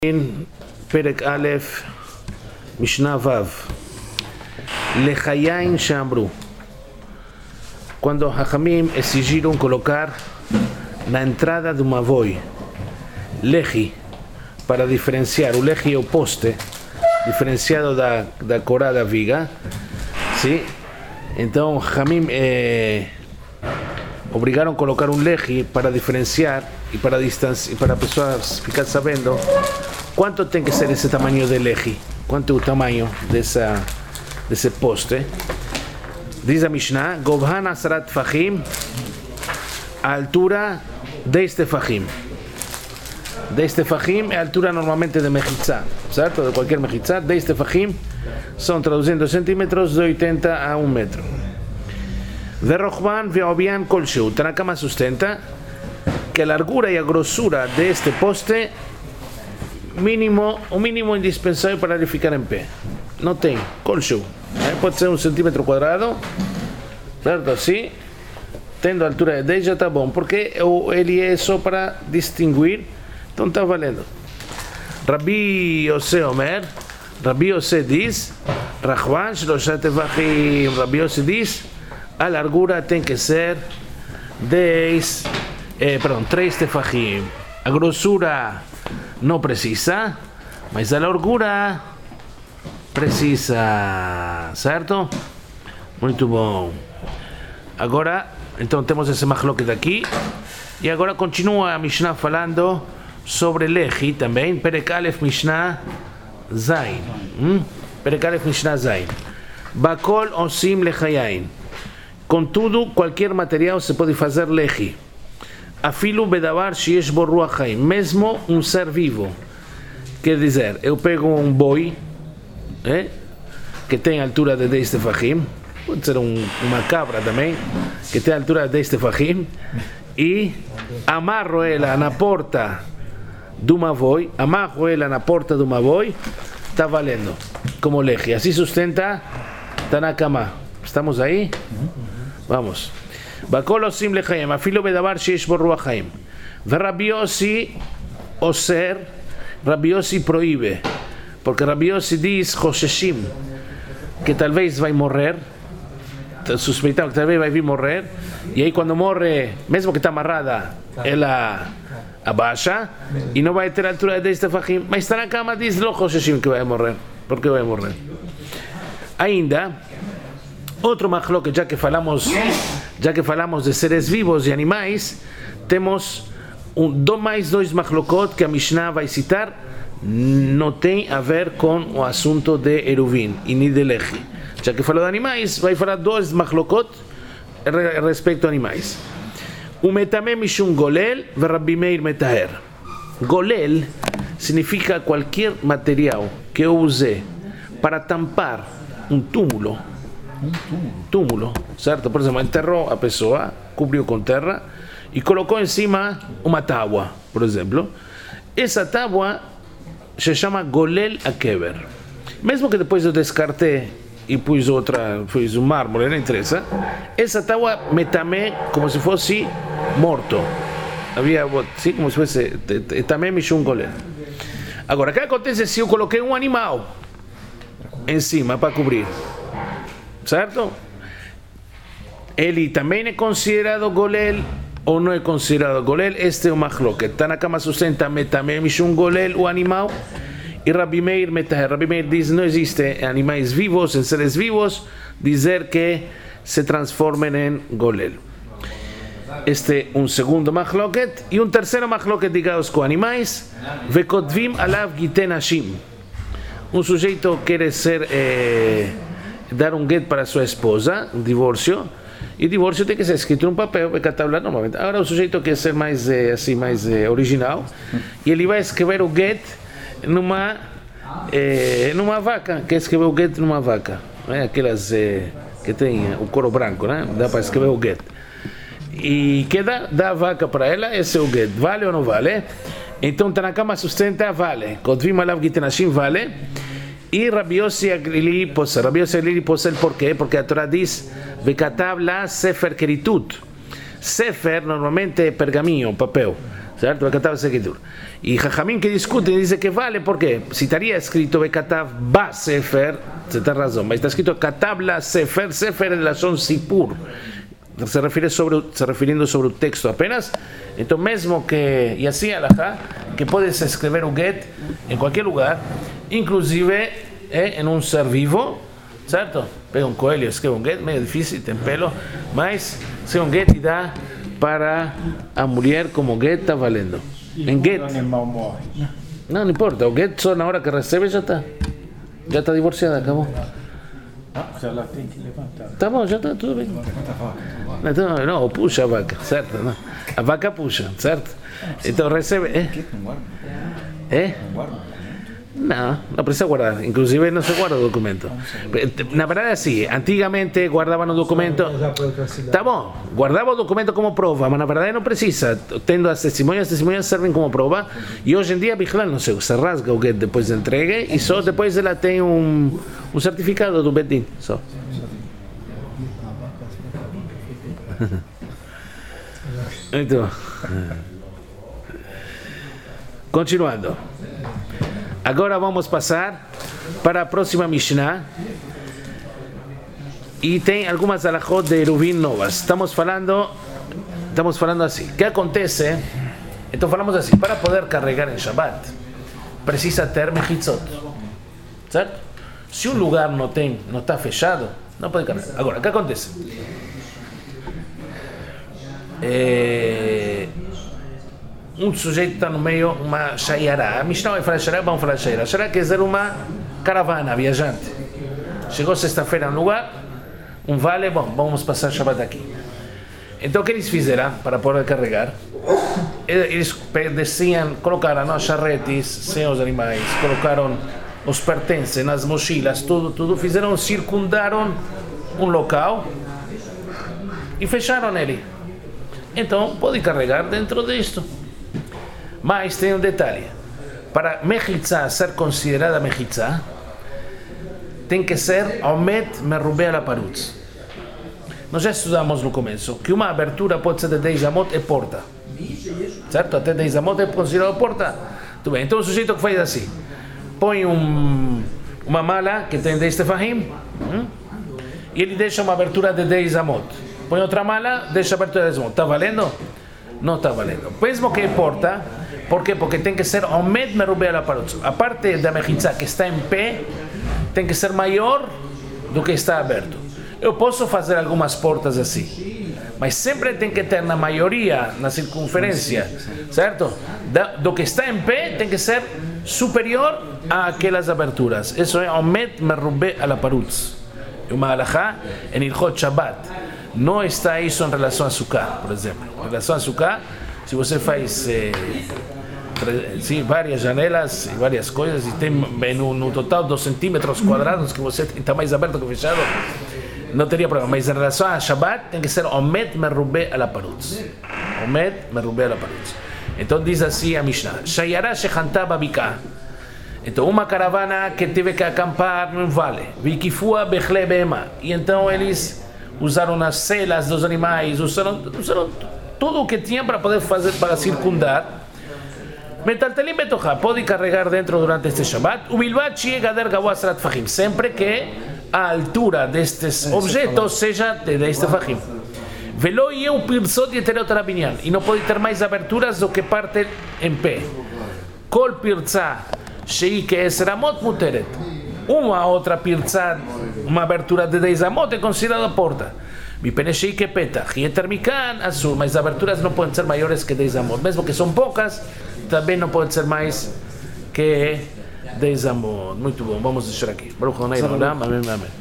En Perek Aleph, Mishnah Vav, Lechayain Shambru. Cuando Jajamim exigiram colocar na entrada de uma voi leji, para diferenciar, o leji é o poste, diferenciado da corá da viga, sim? Então Jajamim obrigaram a colocar um leji para diferenciar e para a pessoa ficar sabendo quanto tem que ser esse tamanho de leji, quanto é o tamanho desse poste. Diz a Mishnah, Govhan Asarat Fahim, a altura 10 tefahim. 10 tefahim é a altura normalmente de mejitzá, certo? De qualquer mejitzá, 10 tefahim são, traduzindo centímetros, de 80 a 1 metro. Verochman veobian kolsheu. Tanakama sustenta que a largura e a grossura deste poste o mínimo indispensável para ele ficar em pé. Não tem kolsheu. Pode ser 1 centímetro quadrado, certo? Assim, tendo a altura de 10 já está bom, porque ele é só para distinguir, então está valendo. Rabbi Yosef Omer, Rabbi Yosef diz, Rachvan Shlosha Tefahim, Rabbi Yosef diz, a largura tem que ser 3 tefahim. A grossura não precisa, mas a largura precisa, certo? Muito bom. Agora, então temos esse machloket aqui, e agora continua a Mishnah falando sobre leji também, Perek Aleph Mishnah Zain. Perek Aleph Mishnah Zain. Bakol osim lechayain. Contudo, qualquer material se pode fazer leji. Afilu bedavar sheyesh bo ruach haim. Mesmo um ser vivo. Quer dizer, eu pego um boi, que tem a altura de 10 tefahim, pode ser uma cabra também, que tem a altura de 10 tefahim, e amarro ela na porta de uma voi, está valendo como leji. Assim sustenta Tanakama. Estamos aí? Vamos. Bakol osim lechayim, afilo bedavar sheyesh bo ruach haim. Rabbi Yossi oser, Rabbi Yossi proíbe, porque Rabbi Yossi diz Hosheshim, que talvez vai morrer, suspeitando que talvez vai vir morrer, e aí quando morre, mesmo que está amarrada, ela abaixa e não vai ter a altura de 10 tefahim, mas está na cama, diz lo Hosheshim que vai morrer, porque vai morrer. Ainda outro machloket, já que falamos de seres vivos e animais, temos mais dois machlokot que a Mishnah vai citar, não tem a ver com o assunto de Eruvin e nem de leji. Já que falou de animais, vai falar dois machlokot respeito a animais. O metamem mishum golel ve Rabbi Meir metaher. Golel significa qualquer material que eu use para tampar um túmulo, certo? Por exemplo, enterrou a pessoa, cobriu com terra e colocou em cima uma tábua, por exemplo. Essa tábua se chama golel akever. Mesmo que depois eu descartei e pus um mármore, não interessa, essa tábua me tamé como se fosse morto. Havia, sim, como se fosse tamé mishum golel. Agora, o que acontece se eu coloquei um animal em cima para cobrir? Certo? Ele também é considerado golel ou não é considerado golel? Este é o machloket. Tanakama sustenta metamem mishum golel, o animal, e Rabbi Meir metaher. Rabbi Meir diz não existe animais vivos, em seres vivos, dizer que se transformem em golel. Este é um segundo machloket. E um terceiro machloket ligados com animais, vekotvim alav giten hashim. Um sujeito quer dar um get para sua esposa, um divórcio, e o divórcio tem que ser escrito num papel, vai catablar normalmente. Agora o sujeito quer ser mais original, e ele vai escrever o get numa vaca, quer escrever o get numa vaca, aquelas que tem o couro branco, né? Dá para escrever o get. E dá a vaca para ela, esse é o get. Vale ou não vale? Então Tanakama sustenta, vale. Kotvim alav giten hashim, vale. E Rabbi Yossi Aglili posel, por quê? Porque a Torá diz Vekatav la sefer keritut. Sefer normalmente é pergaminho, papel. ¿cierto? Bekatav Sekitur. Y Jajamín que discute dice que vale, porque si estaría escrito Bekatav Ba Sefer, se te razón, está escrito Katav la Sefer, Sefer en la son Sipur, se refiriendo sobre un texto apenas. Entonces mismo que, y así alajá, que puedes escribir un get en cualquier lugar, inclusive en un ser vivo, ¿cierto? Pega un coelho, escribe un get, medio difícil, tem pelo, mas se un get y da para a mulher como get está valendo. En get. No importa, o get só na hora que recebe já está divorciada, acabou. Ela tem que levantar. Tá bom, já está tudo bem. Então, não, puxa a vaca, certo? Não. A vaca puxa, certo? Então recebe. No precisa guardar, inclusive no se guarda el documento. La verdad es así, antiguamente guardaban los documentos. Está bien, guardaba el documento como prueba, pero la verdad no precisa. Tendo las testimonias sirven como prueba. Y hoy en día, vigilando, no sé, se rasga o get después de entregue y solo después ela tem un certificado do Betin. So. Entonces, continuando. Agora vamos passar para a próxima Mishnah. E tem algumas alajot de Eruvin novas. Estamos falando assim. O que acontece? Então falamos assim: para poder carregar em Shabbat, precisa ter mechitzot. Certo? Se um lugar não está fechado, não pode carregar. Agora, o que acontece? Um sujeito está no meio, uma shayará. A Mishnah vai falar shayará, vamos falar shayará. Shayará quer dizer uma caravana, viajante. Chegou sexta-feira no lugar, um vale, bom, vamos passar Shabbat aqui. Então o que eles fizeram para poder carregar? Eles desciam, colocaram os charretes sem os animais, colocaram os pertences nas mochilas, tudo, fizeram, circundaram um local e fecharam ele. Então pode carregar dentro disto. Mas tem um detalhe: para mechitzá ser considerada mechitzá, tem que ser omet merubé la parutz. Nós já estudamos no começo que uma abertura pode ser de 10 amot e porta, certo? Até 10 amot é considerado porta. Tudo bem, então o sujeito que faz assim: põe uma mala que tem 10 tefahim e ele deixa uma abertura de 10 amot. Põe outra mala, deixa a abertura de 10 amot. Está valendo? Não está valendo. Mesmo que porta. ¿Por qué? Porque tem que ser omed merubé la parutz. A parte da mechitzá que está em pé, tem que ser maior do que está aberto. Eu posso fazer algumas portas assim, mas sempre tem que ter na maioria, na circunferência, certo? Do que está em pé, tem que ser superior a aquelas aberturas. Isso é omed merubé la parutz. Uma alajá em Ilhot Shabbat. Não está isso em relação a Sukkah, por exemplo. Em relação a Sukkah, se você faz várias janelas e várias coisas e tem no total 2 centímetros quadrados que você está mais aberto que fechado, não teria problema. Mas em relação a Shabbat, tem que ser omet merubé ala parutz. Omet merubé ala parutz. Então diz assim a Mishnah: Shayará shechantá babika. Então uma caravana que teve que acampar num vale, vikifua bechle bema. E então eles usaram as celas dos animais, usaram tudo o que tinha para poder fazer, para circundar. Metaltelim betoja, pode carregar dentro durante este Shabbat. Ubilbat gader gawasrat fahim, sempre que a altura destes objetos seja de 10 tefahim. Velo e o pirzot yeterot rabinyan, e não pode ter mais aberturas do que parte em pé. Kol pirzá shei que es ramot muteret. Uma outra pirzá, uma abertura de 10 amot é considerada porta. Mipene shei que petach yetermikan azul, mas aberturas não podem ser maiores que 10 amot, mesmo que são poucas. Também não pode ser mais que 10 amot. Muito bom, vamos deixar aqui. Baruch Adonai Olam, amém, amém.